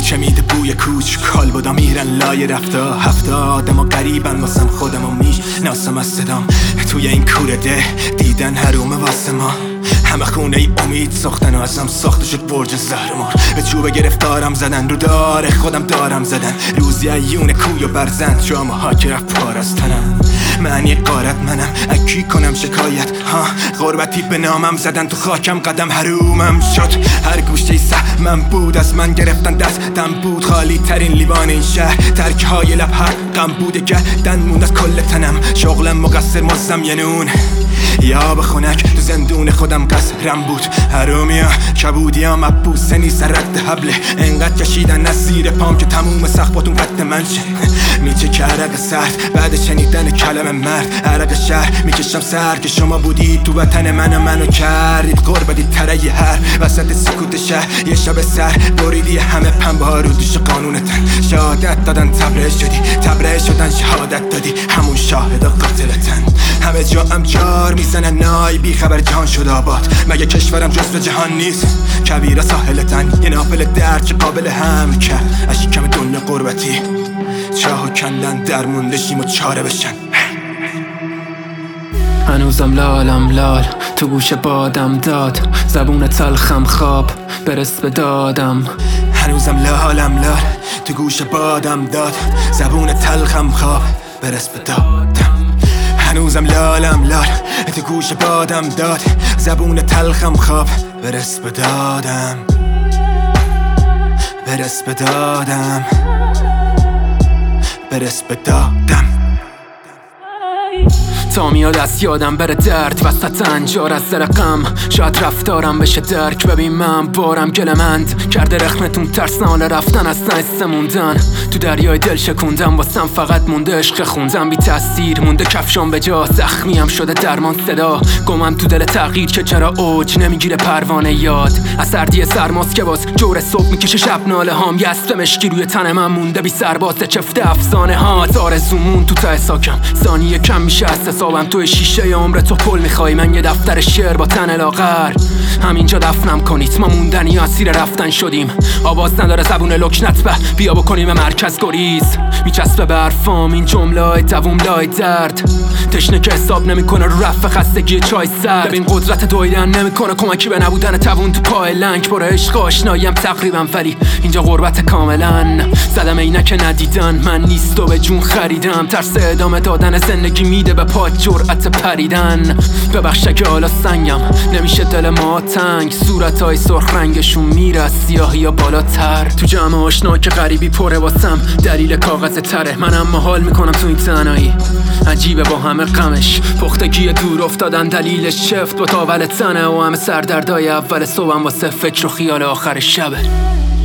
کوچه میده بوی کوچ، کالبدا میرن لای رفتا. هفته آدم و قریبن واسم خودم و ناسم از صدام. توی این کوره ده دیدن حرومه واسه ما. همه خونه ای امید ساختن و ازم ساخته شد برج زهرمار. به چوب گرفتارم زدن، رو داره خودم دارم زدن. روزی ایون کوی و برزند، جامعه ها که رفت پار از تنم. من یک قارت منم، اکی کنم شکایت ها. غربتی به نامم زدن، تو خاکم قدم حرومم شد. هر گوشه سهمم بود، از من گرفتن دستم بود. خالی ترین لیوان این شهر، ترک های لب حقم بوده گردن موند از کل تنم. شغلم مقصر مزم یه نون یا به خونک، تو زندون خودم قصرم بود. حرومیا کبودیا مبوسه نیست رد حبله. انقدر کشیدن از زیر پام که تموم سخباتون قد من شه. میچه که عرق سرد بعد شنیدن کلم مرد. عرق شهر میکشم سر که شما بودید تو وطن منو کردید قربتی تره هر وسط سکوت شهر. یه شب سر بریدی همه پنبه ها رو دوش قانونتن. شهادت دادن تبرئه شدن شهادت دادی همون شاهد قاتلتن. همه جا جار میزنن نای بی خبر جهان شد آباد. مگه کشورم جزو جهان نیست؟ کبیره ساحلتن یه نافل درد که قابل حمل کرد. اشکم دنیا قربتی چاهو کندن درمونده شیم و چاره بشن. هنوزم لالم لال تو گوش بادم داد. زبون تلخم خواب برس به دادم. هنوزم لالم لال تو گوش بادم داد. زبون تلخم خواب برس به دادم. هنوزم لالم لال تو گوش بادم داد. زبون تلخم خواب برس به دادم. برس به دادم. برس به دادم. تا میاد از یادم بره درد وسط انجار از رقم. شاید رفتارم بشه درک. ببین من بارم گلمند کرده رخنتون ترسنال رفتن از نایسته موندن. تو دریای دل شکوندم واسم فقط مونده عشق خوندم. بی تاثیر مونده کفشام به جا. زخمیم شده درمان صدا. گمم تو دل تغییر که چرا اوج نمیگیره پروانه یاد. از سردی سرماست که باز جور صبح میکشه شب ناله هام. یست مشکی روی تن من مونده بی سرباز چفته افسانه ها. آرزومون تو ته ساکم ثانیه کم میشه از حسابم. توی شیشه عمر تو پل میخوای من یه دفتر شعر با تن لاغر. همینجا دفنم کنید ما موندنی اسیر رفتن شدیم. آواز نداره زبون لکنت به بیا بکنیم مرکز گریز. میچسبه برفام این جمله های دووم لای درد. تشنه که حساب نمیکنه رو رفع خستگی چای سرد. ببین قدرت دویدن نمیکنه کمکی به نبودن توون تو پای لنگ. پر عشق آشناییم تقریبا ولی اینجا غربت کاملا. زدم عینک ندیدن من نیست و به جون خریدم. ترس ادامه دادن زندگی میده به پا جرأت پریدن. ببخش که حالا سنگم نمیشه دل ما تنگ. صورتای سرخ رنگشون میره از سیاهی یا بالاتر. تو جمع آشنا که غریبی پره واسم دلیل کاغذ تره. منم محال میکنم تو این تنهایی. عجیبه با همه غمش پختگی دور افتادن دلیلش چفت با تاول تنه. و همه سردردای اول صبحم واسه فکر و خیال آخر شبه.